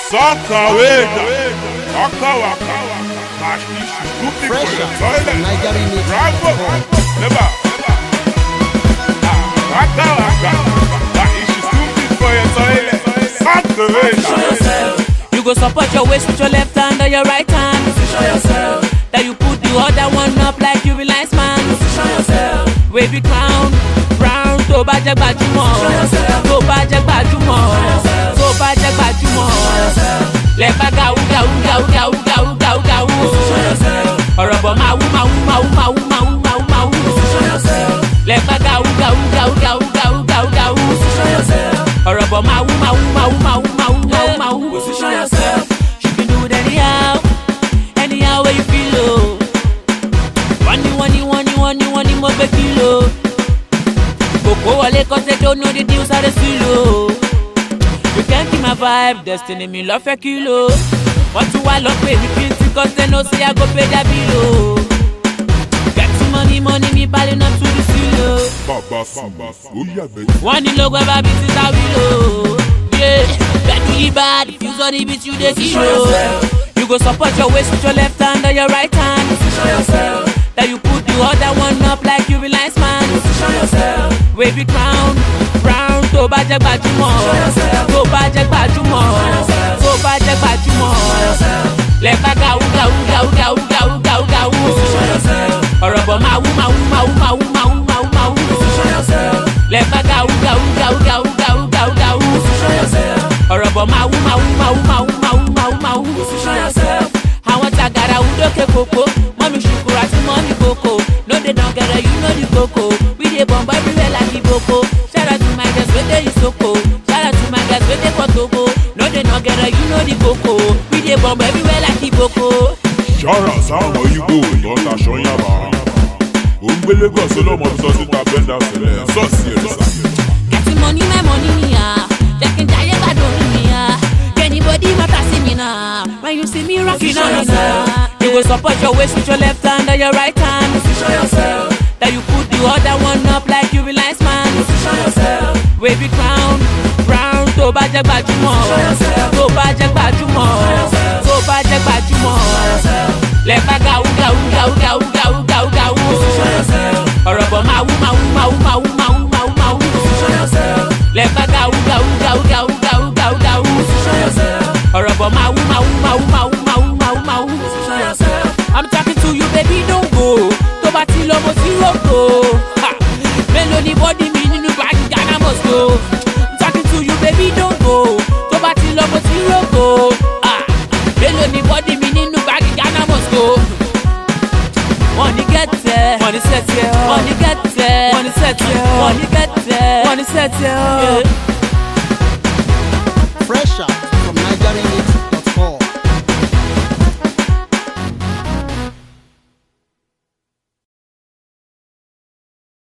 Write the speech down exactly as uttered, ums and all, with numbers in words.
Soca wega, waka waka, mashi stupid for the toilet. Bravo, never. Waka waka, mashi stupid for your toilet. Soca wega. You go support your waist with your left hand or your right hand. Position yourself. That you put the other one up like you realize man. Position yourself. Wavy crown, brown, tó bá jẹ́ gbajúmọ̀, tó bá jẹ́ gbajúmọ̀, tó bá jẹ́ gbajúmọ̀. Lẹ́bàá gàwú gàwú gàwú gàwú gàwú gàwú gàwú. Ọ̀rọ̀ bọ̀ máa wú máa wú máa wú máa wú máa wú máa wú máa wú. Lẹ́bàá gàwú gàwú gàwú gàwú gàwú gàwú gàwú. Ọ̀rọ̀ bọ̀ máa wú máa wú máa wú máa wú máa wú máa wú máa wú. Position yourself. You can do it anyhow, anyhow where you feel oh. Wani wani wani wani wani mo gbé kilo. Kòkó wọlé cause they don't know the deals how they silo. You can't keep my vibe, destiny mi lọ fẹ́ kilo. Wọ́n tún wá lọ pé mi plenty cause they know say I go pay that bill o. Get some money money mi balẹ̀ náà tún di sílo. Bàbá Sùnmí, ó yàgbẹ́. Wọ́n ní lógo ẹ bá bí ti sá wílò. Bẹ́ẹ̀ni yí bad, fuse on the beat you dey kilo. You go support your waist with your left hand or your right hand. Position yourself. That you put the other one up like you realize man. Position yourself. Wavy crown, brown, tó bá jẹ́ gbajúmọ̀, tó bá jẹ́ gbajúmọ̀, tó bá jẹ́ gbajúmọ̀. Lẹ́bàá gàwú gàwú gàwú gàwú gàwú gàwú gàwú. Ọ̀rọ̀ bọ̀ máa wú máa wú máa wú máa wú máa wú máa wú máa wú. Lẹ́bàá gàwú gàwú gàwú gàwú gàwú gàwú gàwú. Ọ̀rọ̀ bọ̀ máa wú máa wú máa wú máa wú máa wú máa wú máa wú. Àwọn tàgàrà wú lókè kòkó, mọ́mí ṣùkúrú àti mọ́mí kòkó. No dey don gẹ̀rẹ̀, you know the koko. We dey bomb everywhere like Iboko. Shout out to my guys wey dey Isoko. Shout out to my guys wey dey for Togo. No dey don gẹ̀rẹ̀, you know the koko. We dey bomb everywhere like Iboko. Ṣọ́ra sáwọn Igbo lọ́ta ṣọ́yàbá. Ó ń gbélé gàn sólọ́mọ tó síta bẹ́ńdà sílẹ̀ sọ́ọ̀sì ẹ̀rẹ́sà. Getting money my money ni ya. Jẹ́ kí n jayé gbàdúrà mi ya. Anybody matter see me now. When you see me rocking on it now. You go support your waist with your left hand or your right hand. Position yourself. That you put the other one up like you realize man. Position yourself. Wavy crown, brown, tó bá jẹ́ gbajúmọ̀, tó bá jẹ́ gbajúmọ̀, tó bá jẹ́ gbajúmọ̀. Lẹ́bàá gàwú gàwú gàwú gàwú gàwú gàwú gàwú. Ọ̀rọ̀ bọ̀ máa wú máa wú máa wú máa wú máa wú máa wú máa wú. Lẹ́bàá gàwú gàwú gàwú gàwú gàwú gàwú gàwú. Ọ̀rọ̀ bọ̀ máa wú máa wú máa wú máa wú máa wú máa wú máa wú. I'm talking to you baby don't go. Tó bá ti lọ mo ti rògbò. Mélòó ni bọ́dí mi nínú báàgì Ghana must go. I'm talking to you baby don't go. Tó bá ti lọ mo ti rògbò. Mélòó ni bọ́dí mi nínú báàgì Ghana must go. Money get there, money set here, money get there, money set here, money get there, money set here.